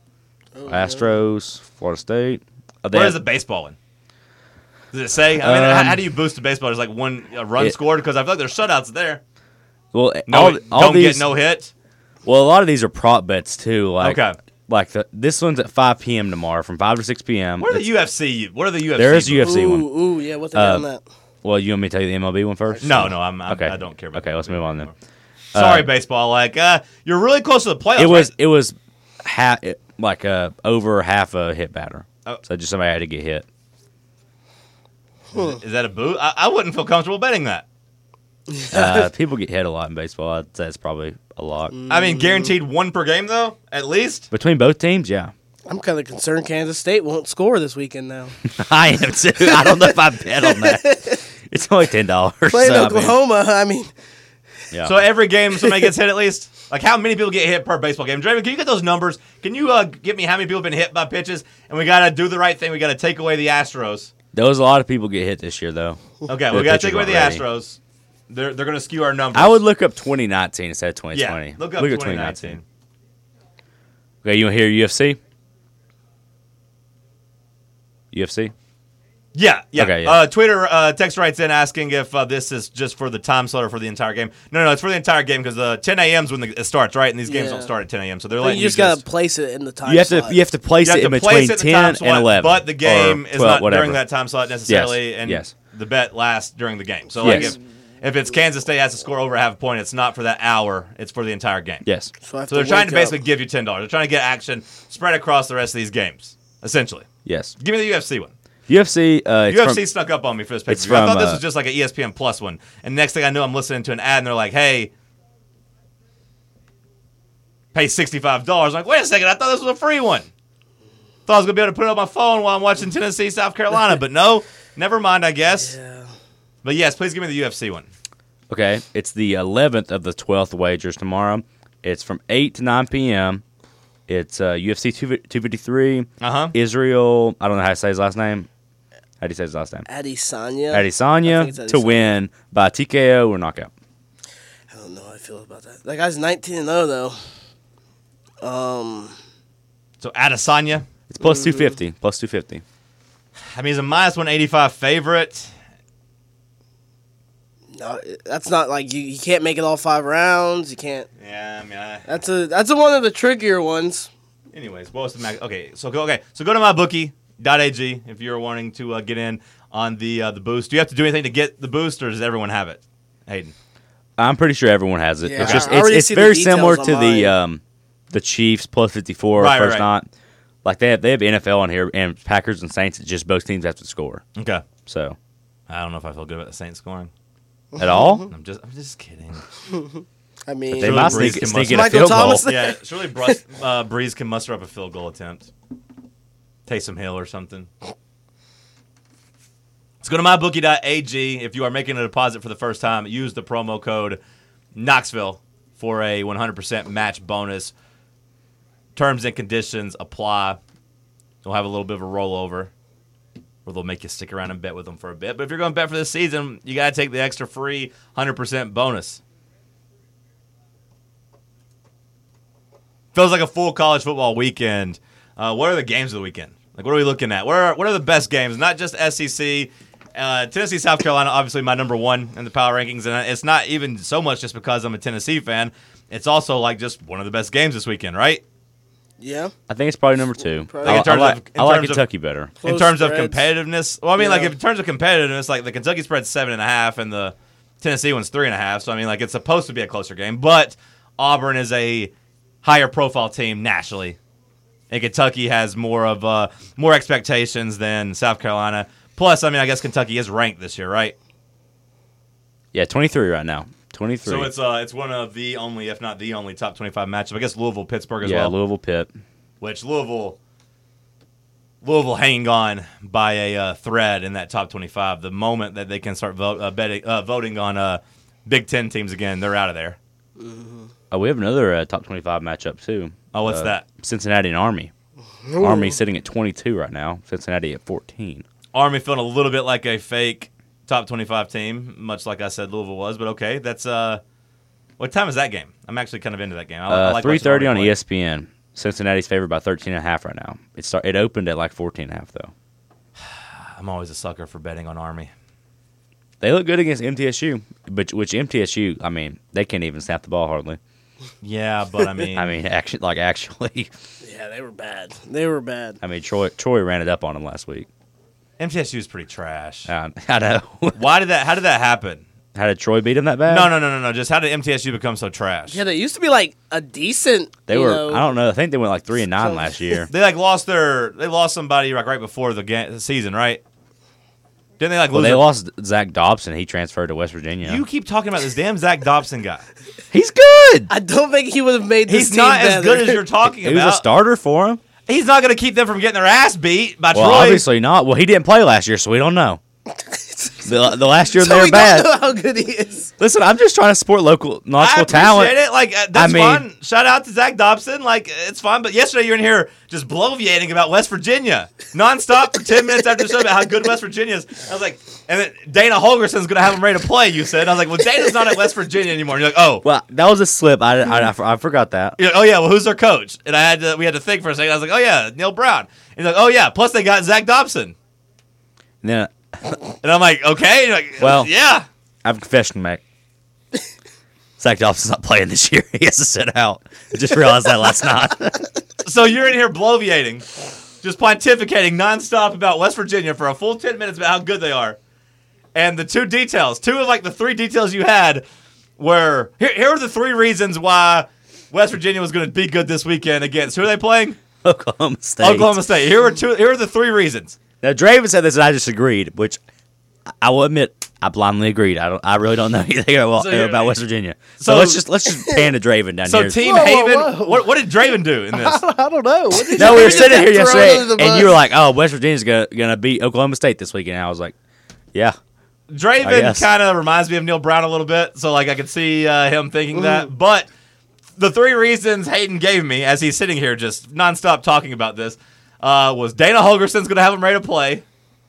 Astros, Florida State. Uh, they Where have- is the baseball one? Does it say? I mean, how, Um, how do you boost a baseball? There's like one a run it- scored because I feel like there's shutouts there. Well, No, all, all don't these. get no hit. Well, a lot of these are prop bets too. Like Okay. like the this one's at five p.m. tomorrow from five to six p.m. What are the It's- U F C? What are the U F C? There is a U F C ooh, one. ooh, yeah, what they got Uh, on that? Well, you want me to tell you the M L B one first? No, no, I'm, I'm Okay. I don't care about. Okay, let's move on then. Sorry, Uh, baseball. Like, uh, you're really close to the playoffs. It was right? it was half like uh, over half a hit batter. Oh. So just somebody had to get hit. Is that a boo? I, I wouldn't feel comfortable betting that. Uh, people get hit a lot in baseball. I'd say it's probably a lot. I mean, guaranteed one per game though, at least. Between both teams, yeah. I'm kind of concerned Kansas State won't score this weekend now. I am too. I don't know if I bet on that. It's only ten dollars. Playing so, I mean, Oklahoma, I mean, yeah. So every game somebody gets hit at least. Like how many people get hit per baseball game? Draven, can you get those numbers? Can you uh, get me how many people have been hit by pitches? And we gotta do the right thing. We gotta take away the Astros. There was a lot of people get hit this year, though. Okay, The we gotta pitchers take away the weren't ready. Astros. They're they're gonna skew our numbers. I would look up twenty nineteen instead of twenty yeah, twenty. look up twenty nineteen. Okay, you want to hear U F C? U F C? Yeah, yeah. Okay, yeah. Uh, Twitter uh, text writes in asking if uh, this is just for the time slot or for the entire game. No, no, it's for the entire game because uh, ten a.m. is when the, it starts, right? And these games Yeah. don't start at ten a.m. So they're but letting you just you gotta place it in the time You have to slot. you have to place You have it in to between place it in the ten time slot, and eleven. but the game or is twelve, not whatever. during that time slot necessarily, and yes. the bet lasts during the game. So, like, Yes. if, if it's Kansas State has to score over half a point, it's not for that hour; it's for the entire game. Yes. So, I have So they're to trying to wake up. basically give you ten dollars. They're trying to get action spread across the rest of these games, essentially. Yes. Give me the U F C one. U F C. Uh, it's U F C from- snuck up on me for this it's pay-per-view. I thought from, this uh, was just like an E S P N Plus one. And next thing I know, I'm listening to an ad, and they're like, hey, pay sixty-five dollars. I'm like, wait a second, I thought this was a free one. Thought I was going to be able to put it on my phone while I'm watching Tennessee, South Carolina. But no, never mind, I guess. Yeah. But yes, please give me the U F C one. Okay, it's the eleventh of the twelfth wagers tomorrow. It's from eight to nine p.m. It's uh, U F C two fifty-three. Uh-huh. Israel, I don't know how to say his last name. How do you say his last name? Adesanya. I Adesanya think it's to Adesanya. win by T K O or knockout. I don't know how I feel about that. That guy's nineteen and oh though. Um, So Adesanya, It's plus two fifty. Plus two fifty. I mean, he's a minus one eighty-five favorite. no, that's not like you. You can't make it all five rounds. You can't. Yeah, I mean, I, That's a that's a one of the trickier ones. anyways, what was the max? Okay, so go okay, so go to my bookie dot a g if you're wanting to uh, get in on the uh, the boost. Do you have to do anything to get the boost, or does everyone have it? Hayden. I'm pretty sure everyone has it. Yeah, it's just I it's, already it's see the very details similar to the online. um, the Chiefs plus fifty-four Right, first right. night. Like they have they have N F L on here and Packers and Saints. It's just both teams have to score. Okay. So I don't know if I feel good about the Saints scoring. at all, I'm just, I'm just kidding. I mean, they Surely might Breeze sneak, can sneak muster- in a Michael field Thomas? goal. Yeah, surely Brus, uh, Breeze can muster up a field goal attempt. Taysom Hill or something. Let's go to my bookie dot a g. If you are making a deposit for the first time, use the promo code Knoxville for a one hundred percent match bonus. Terms and conditions apply. You'll have a little bit of a rollover, or they'll make you stick around and bet with them for a bit. But if you're going to bet for this season, you got to take the extra free one hundred percent bonus. Feels like a full college football weekend. Uh, what are the games of the weekend? Like, what are we looking at? What are, what are the best games? Not just S E C. Uh, Tennessee, South Carolina, obviously my number one in the power rankings. And it's not even so much just because I'm a Tennessee fan. It's also like just one of the best games this weekend, right? yeah. I think it's probably number two. Probably. I, In terms I like, of- in I like terms of- Kentucky better. in Close terms of spreads. competitiveness. Well, I mean, like, Yeah. if in terms of competitiveness, like, the Kentucky spread's seven and a half and the Tennessee one's three and a half. So, I mean, like, it's supposed to be a closer game. But Auburn is a higher profile team nationally. And Kentucky has more of uh, more expectations than South Carolina. Plus, I mean, I guess Kentucky is ranked this year, right? Yeah, twenty-three right now. twenty-three. So it's uh, it's one of the only, if not the only, top twenty-five matchup. I guess Louisville, Pittsburgh as yeah, well. Louisville, Pitt. Which Louisville, Louisville hanging on by a uh, thread in that top twenty-five. The moment that they can start vote, uh, betting, uh, voting on uh, Big Ten teams again, they're out of there. Oh, we have another uh, top twenty-five matchup too. Oh, what's Uh, that? Cincinnati and Army. Army sitting at twenty-two right now. Cincinnati at fourteen. Army feeling a little bit like a fake top twenty-five team, much like I said Louisville was. But okay, that's uh, what time is that game? I'm actually kind of into that game. I, I Uh, like three watching thirty on Army E play. S P N. Cincinnati's favored by thirteen and a half right now. It start, It opened at like fourteen and a half though. I'm always a sucker for betting on Army. They look good against M T S U, but which M T S U, I mean, they can't even snap the ball hardly. Yeah, but I mean, I mean, actually, like actually, Yeah, they were bad. They were bad. I mean, Troy Troy ran it up on him last week. M T S U is pretty trash. Uh, I know. Why did that? How did that happen? How did Troy beat him that bad? No, no, no, no, no. Just how did M T S U become so trash? Yeah, they used to be like a decent. They you were. know, I don't know. I think they went like three and nine last year. They like lost their. They lost somebody like right before the, ga- the season, right? Didn't they like Well, lose? they their- lost Zach Dobson. He transferred to West Virginia. You keep talking about this damn Zach Dobson guy. He's good. I don't think he would have made this He's team not as better. good as you're talking He was about. a starter for him. He's not going to keep them from getting their ass beat by Well, Troy. obviously not. Well, he didn't play last year, so we don't know. the, the last year So they were we bad. don't know how good he is. Listen, I'm just trying to support local, I local appreciate talent. it. Like uh, that's I mean- fun. Shout out to Zach Dobson. Like it's fun. But yesterday you're in here just bloviating about West Virginia nonstop for ten minutes after the show about how good West Virginia is. I was like, and then Dana Holgerson's going to have him ready to play. You said. I was like, well, Dana's not at West Virginia anymore. And you're like, oh. Well, that was a slip. I, I, I, I forgot that. You're like, oh yeah, well who's their coach? And I had to, we had to think for a second. I was like, oh yeah, Neil Brown. And he's like, oh yeah, plus they got Zach Dobson. And then And I'm like, okay. And you're like, Well- yeah. I have a confession to make. Zach Dobson's not playing this year. He has to sit out. I just realized that last night. So you're in here bloviating, just pontificating nonstop about West Virginia for a full ten minutes about how good they are. And the two details, two of like the three details you had were, here, here are the three reasons why West Virginia was going to be good this weekend against, who are they playing? Oklahoma State. Oklahoma State. Here are two. Here are the three reasons. Now, Draven said this, and I just agreed, which I will admit I blindly agreed. I don't. I really don't know anything about, So you're- about West Virginia. So, so- let's just let's just pan to Draven down So here. Team Whoa, whoa, Haven, whoa. What, what did Draven do in this? I don't know. What did no, we you were do? sitting here Thrown yesterday, under the and you bus. were like, "Oh, West Virginia's gonna gonna beat Oklahoma State this weekend." And I was like, "Yeah." I Draven guess. kind of reminds me of Neil Brown a little bit, so like I could see uh, him thinking that. But the three reasons Hayden gave me as he's sitting here just nonstop talking about this uh, was Dana Holgerson's going to have him ready to play,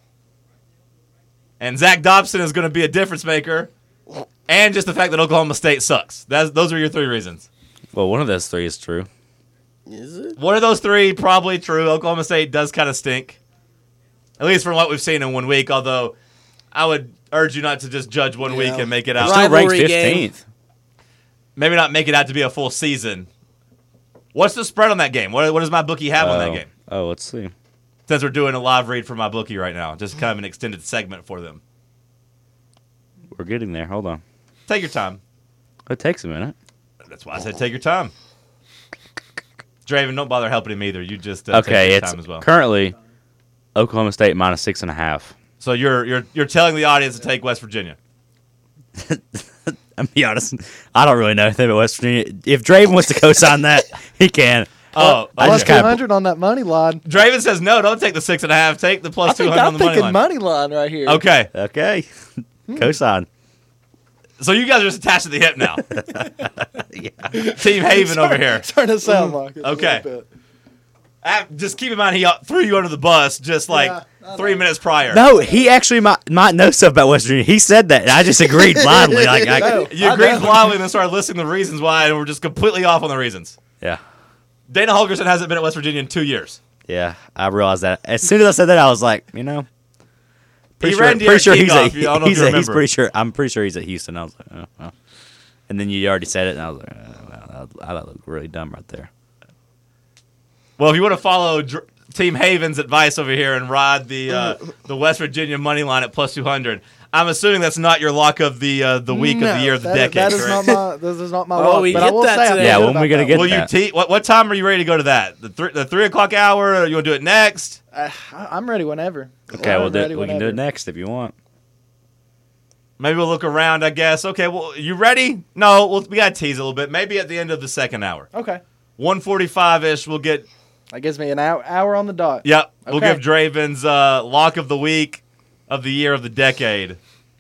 and Zach Dobson is going to be a difference maker, and just the fact that Oklahoma State sucks. That's, those are your three reasons. Well, one of those three is true. Is it? One of those three probably true. Oklahoma State does kind of stink, at least from what we've seen in one week. Although I would urge you not to just judge one week and make it out. Still ranked Rivalry game. fifteenth. Maybe not make it out to be a full season. What's the spread on that game? What, what does my bookie have on that Oh. game? Oh, let's see. Since we're doing a live read for my bookie right now, just kind of an extended segment for them. We're getting there. Hold on. Take your time. It takes a minute. That's why I said take your time. Draven, don't bother helping him either. You just uh, Okay, take your it's time as well. currently Oklahoma State minus six and a half. So you're you're you're telling the audience to take West Virginia. I'm be honest. I don't really know anything about West Virginia. If Draven wants to co-sign that, he can. Oh, I Plus just two kinda- hundred on that money line. Draven says no. Don't take the six and a half. Take the I plus two think hundred on I'm the money thinking line. money line right here. Okay, Okay, co-sign. so you guys are just attached to the hip now. Team Haven over here. Starting to sound like it. a Okay. little bit. Ah, just keep in mind he threw you under the bus just like Yeah, I three minutes prior. No, he actually might might know stuff about West Virginia. He said that, and I just agreed blindly. Like, I, No. You I agreed know. blindly and then started listing the reasons why, and we're just completely off on the reasons. yeah, Dana Holgerson hasn't been at West Virginia in two years. yeah. I realized that as soon as I said that, I was like, you know, pretty He sure, ran pretty sure Derek he's King at, off. I don't know if he's, you at- he's remember. pretty sure. I'm pretty sure he's at Houston. I was like, oh, oh. And then you already said it, and I was like, oh, wow, that, that looked really dumb right there. Well, if you want to follow Dr- Team Haven's advice over here and ride the uh, the West Virginia money line at plus two hundred, I'm assuming that's not your lock of the uh, the week of the No, year of the that- decade. That is correct? not my. This is not my. Oh, luck, we but I hit will that say I feel today. Yeah, good when about we gonna that get Will one. you that. te- what what time are you ready to go to that? The three the three o'clock hour? Or you want to do it next? Uh, I- I'm ready whenever. Okay, I'm we'll do it. ready We can do it whenever. next if you want. Maybe we'll look around. I guess. Okay. Well, you ready? No. Well, we got to tease a little bit. Maybe at the end of the second hour, Okay, one forty-five ish. We'll get. that gives me an hour, hour on the dot. Yep. We'll Okay. give Draven's uh, lock of the week, of the year, of the decade.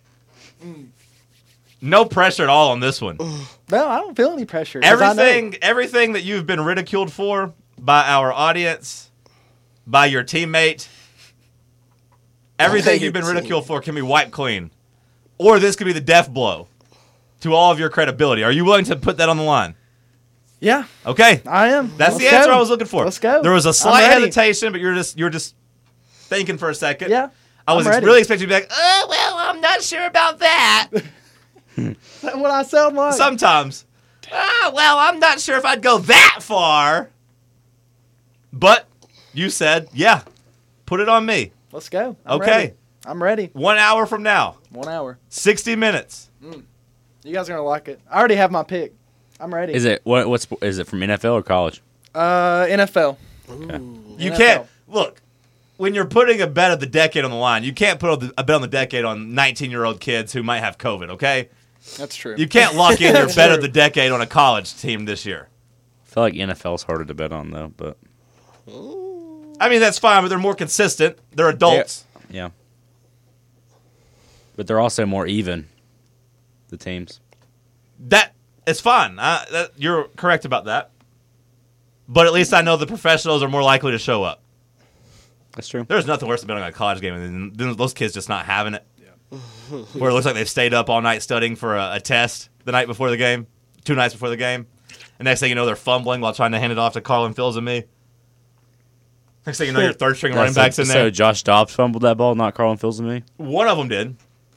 No pressure at all on this one. No, I don't feel any pressure. 'cause I know. Everything, everything that you've been ridiculed for by our audience, by your teammate, everything your you've been team. ridiculed for can be wiped clean, or this could be the death blow to all of your credibility. Are you willing to put that on the line? Yeah, Okay, I am. that's Let's the answer go. I was looking for. Let's go. There was a I'm slight ready. hesitation, but you're just you're just thinking for a second. Yeah, I was I'm ready. really expecting you to be like, oh well, I'm not sure about that. Is that what I sound like? Sometimes. Ah, ah, well, I'm not sure if I'd go that far. But you said, yeah, put it on me. Let's go. I'm okay. Ready. I'm ready. One hour from now. One hour. sixty minutes. Mm. You guys are gonna like it. I already have my pick. I'm ready. Is it what? What's is it from N F L or college? Uh, N F L. Okay. You N F L. can't look when you're putting a bet of the decade on the line. You can't put a bet on the decade on nineteen-year-old kids who might have COVID. Okay, that's true. You can't lock in your bet of the decade on a college team this year. I feel like N F L's harder to bet on though, but I mean that's fine, but they're more consistent. They're adults. Yeah. yeah. But they're also more even. The teams. That it's fine. I, that, you're correct about that. But at least I know the professionals are more likely to show up. That's true. There's nothing worse than betting on a college game and then those kids just not having it. Yeah. Where it looks like they've stayed up all night studying for a, a test the night before the game, two nights before the game. And next thing you know, they're fumbling while trying to hand it off to Carlin Fields and me. Next thing you know, your third string running backs in there. So Josh Dobbs fumbled that ball, not Carlin Fields and me? One of them did.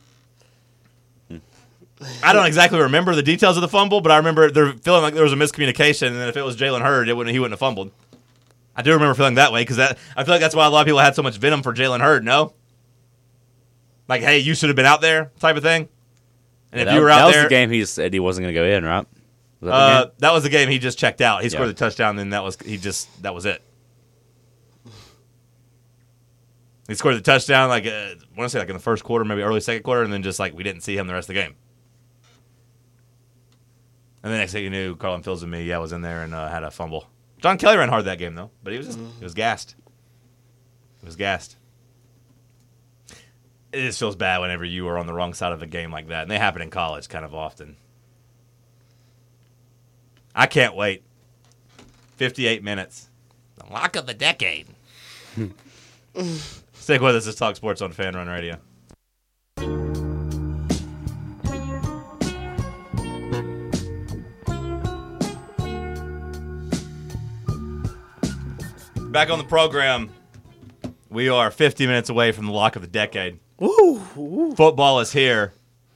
I don't exactly remember the details of the fumble, but I remember there feeling like there was a miscommunication, and then if it was Jalen Hurd, it wouldn't, he wouldn't have fumbled. I do remember feeling that way because that I feel like that's why a lot of people had so much venom for Jalen Hurd. No, like, hey, you should have been out there, type of thing. And Yeah, if that, you were that out was there, the game he said he wasn't going to go in, right? Was that, uh, the game? that was the game he just checked out. He scored Yeah. the touchdown, and that was he just that was it. He scored the touchdown, like uh, I want to say, like in the first quarter, maybe early second quarter, and then just like we didn't see him the rest of the game. And the next thing you knew, Carlin Fields and me, yeah, was in there and uh, had a fumble. John Kelly ran hard that game though, but he was just, Mm-hmm. he was gassed. He was gassed. It just feels bad whenever you are on the wrong side of a game like that, and they happen in college kind of often. I can't wait. fifty-eight minutes. The lock of the decade. Stick with us. It's Talk Sports on Fan Run Radio. Back on the program, we are fifty minutes away from the lock of the decade. Woo. Football is here.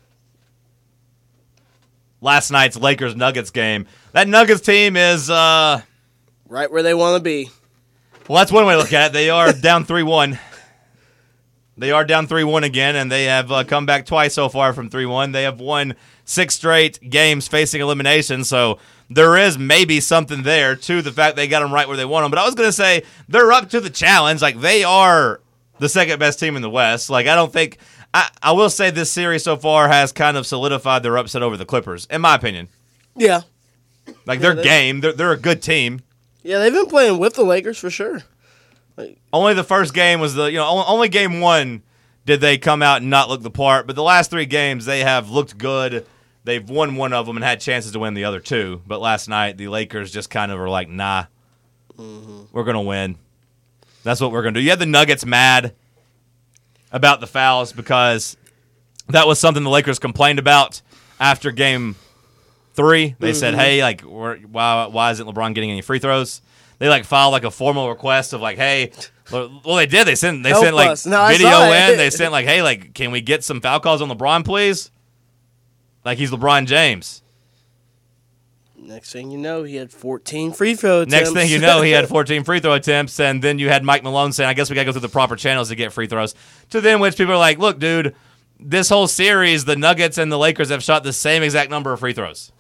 Last night's Lakers-Nuggets game. That Nuggets team is, uh... right where they want to be. Well, that's one way to look at it. They are down three one. They are down three one again, and they have uh, come back twice so far from three one. They have won six straight games facing elimination, so there is maybe something there to the fact they got them right where they want them. But I was going to say they're up to the challenge. Like, they are the second-best team in the West. Like, I don't think – I I will say this series so far has kind of solidified their upset over the Clippers, in my opinion. Yeah. Like, Yeah, they're they- game. They're, they're a good team. Yeah, they've been playing with the Lakers for sure. Only the first game was the, you know, only, only game one did they come out and not look the part. But the last three games, they have looked good. They've won one of them and had chances to win the other two. But last night, the Lakers just kind of were like, nah, mm-hmm. we're going to win. That's what we're going to do. You had the Nuggets mad about the fouls because that was something the Lakers complained about after game three. They mm-hmm. said, hey, like, we're, why, why isn't LeBron getting any free throws? They like filed like a formal request of like, hey, well they did. They sent they Help sent like us. No, video in. They sent like, hey, like, can we get some foul calls on LeBron, please? Like he's LeBron James. Next thing you know, he had fourteen free throw attempts. Next thing you know, he had fourteen free throw attempts, and then you had Mike Malone saying, I guess we got to go through the proper channels to get free throws. To then which people are like, look, dude, this whole series, the Nuggets and the Lakers have shot the same exact number of free throws.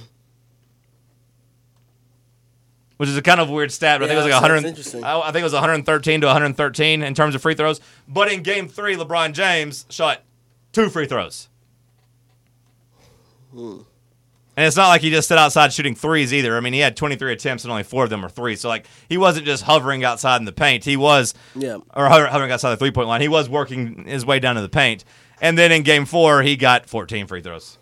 Which is a kind of weird stat, but yeah, I think it was like one hundred. Interesting. I think it was one thirteen to one thirteen in terms of free throws. But in game three, LeBron James shot two free throws. Hmm. And it's not like he just stood outside shooting threes either. I mean, he had twenty-three attempts and only four of them were threes. So, like, he wasn't just hovering outside in the paint. He was, yeah. or hovering outside the three-point line. He was working his way down to the paint. And then in game four, he got fourteen free throws.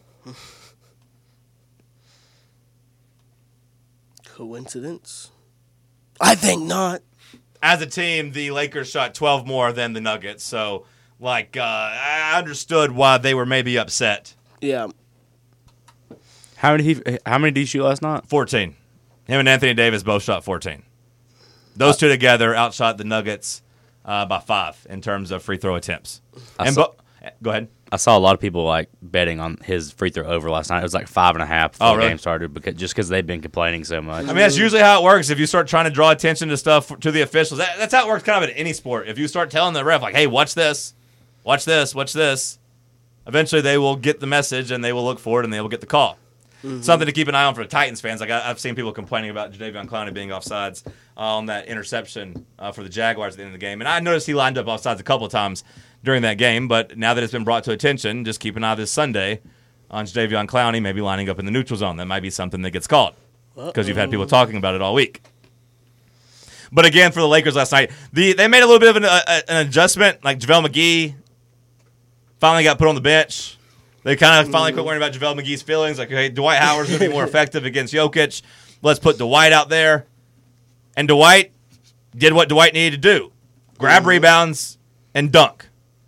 Coincidence? I think not. As a team, the Lakers shot twelve more than the Nuggets. So, like, uh, I understood why they were maybe upset. Yeah. How many? He, how many did he shoot last night? fourteen. Him and Anthony Davis both shot fourteen. Those uh, two together outshot the Nuggets uh, by five in terms of free throw attempts. I and saw, bo- Go ahead. I saw a lot of people like betting on his free throw over last night. It was like five and a half before Oh, the really? game started because just because they've been complaining so much. I mean, that's usually how it works. If you start trying to draw attention to stuff to the officials, that, that's how it works kind of in any sport. If you start telling the ref, like, hey, watch this, watch this, watch this, eventually they will get the message and they will look for it and they will get the call. Mm-hmm. Something to keep an eye on for the Titans fans. Like I, I've seen people complaining about Jadeveon Clowney being offsides uh, on that interception uh, for the Jaguars at the end of the game. And I noticed he lined up offsides a couple of times during that game. But now that it's been brought to attention, just keep an eye this Sunday on Jadeveon Clowney maybe lining up in the neutral zone. That might be something that gets called because you've had people talking about it all week. But again, for the Lakers last night, the they made a little bit of an, uh, an adjustment. Like JaVale McGee finally got put on the bench. They kind of finally quit worrying about JaVale McGee's feelings. Like, hey, Dwight Howard's going to be more effective against Jokic. Let's put Dwight out there. And Dwight did what Dwight needed to do. Grab rebounds and dunk.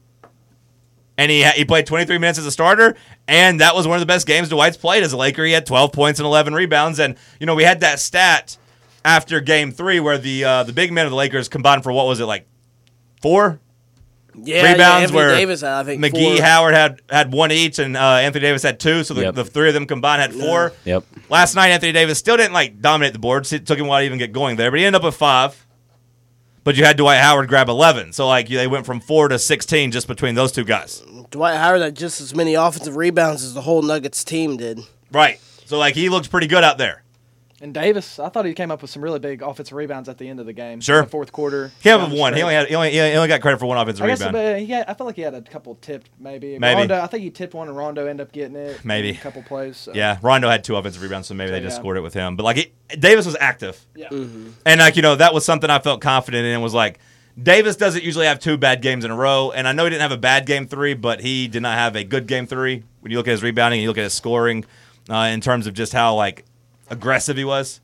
And he he played twenty-three minutes as a starter, and that was one of the best games Dwight's played as a Laker. He had twelve points and eleven rebounds. And, you know, we had that stat after game three where the uh, the big men of the Lakers combined for, what was it, like four? Yeah, rebounds yeah, where Davis had, I think, McGee, four. Howard had, had one each, and uh, Anthony Davis had two, so the, Yep. the three of them combined had four. Yep. Last night, Anthony Davis still didn't like dominate the boards. It took him a while to even get going there, but he ended up with five. But you had Dwight Howard grab eleven, so like they went from four to sixteen just between those two guys. Dwight Howard had just as many offensive rebounds as the whole Nuggets team did. Right. So like he looked pretty good out there. And Davis, I thought he came up with some really big offensive rebounds at the end of the game. Sure. In the fourth quarter. He had down the one. He stretch. only had he only, he only got credit for one offensive I guess rebound. uh, he had, I felt like he had a couple tipped, maybe. Maybe. Rondo, I think he tipped one, and Rondo ended up getting it. Maybe. in a couple plays. So. Yeah, Rondo had two offensive rebounds, so maybe they So, just yeah. scored it with him. But like he, Davis was active. Yeah. And, like, you know, that was something I felt confident in was like, Davis doesn't usually have two bad games in a row. And I know he didn't have a bad game three, but he did not have a good game three. When you look at his rebounding and you look at his scoring uh, in terms of just how, like, aggressive he was.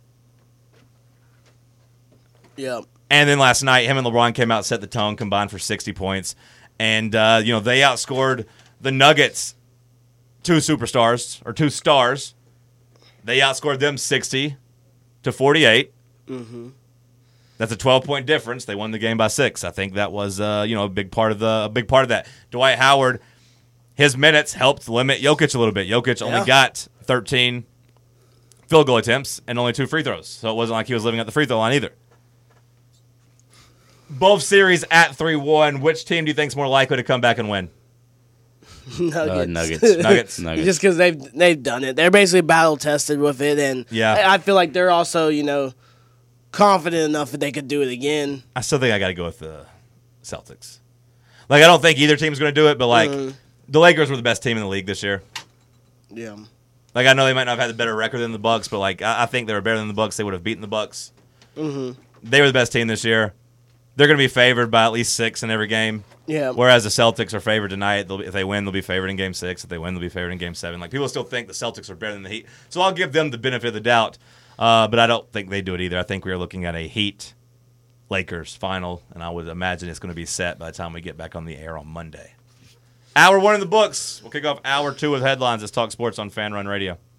Yeah. And then last night, him and LeBron came out, set the tone, combined for sixty points. And, uh, you know, they outscored the Nuggets, two superstars, or two stars. They outscored them sixty to forty-eight. Mm-hmm. That's a twelve-point difference. They won the game by six. I think that was, uh, you know, a big part of the a big part of that. Dwight Howard, his minutes helped limit Jokic a little bit. Jokic only Yeah. got thirteen field goal attempts and only two free throws, so it wasn't like he was living at the free throw line either. Both series at three one. Which team do you think is more likely to come back and win? Nuggets. Uh, nuggets. Nuggets. Nuggets. Just because they've they've done it, they're basically battle tested with it, and Yeah. I, I feel like they're also you know confident enough that they could do it again. I still think I got to go with the Celtics. Like, I don't think either team's going to do it, but, like, Mm. the Lakers were the best team in the league this year. Yeah. Like, I know they might not have had a better record than the Bucks, but, like, I, I think they were better than the Bucks. They would have beaten the Bucks. Mm-hmm. They were the best team this year. They're going to be favored by at least six in every game. Yeah. Whereas the Celtics are favored tonight. They'll be, if they win, they'll be favored in game six. If they win, they'll be favored in game seven. Like, people still think the Celtics are better than the Heat. So I'll give them the benefit of the doubt. Uh, but I don't think they do it either. I think we are looking at a Heat-Lakers final, and I would imagine it's going to be set by the time we get back on the air on Monday. Hour one in the books. We'll kick off hour two with headlines. Let's talk sports on Fan Run Radio.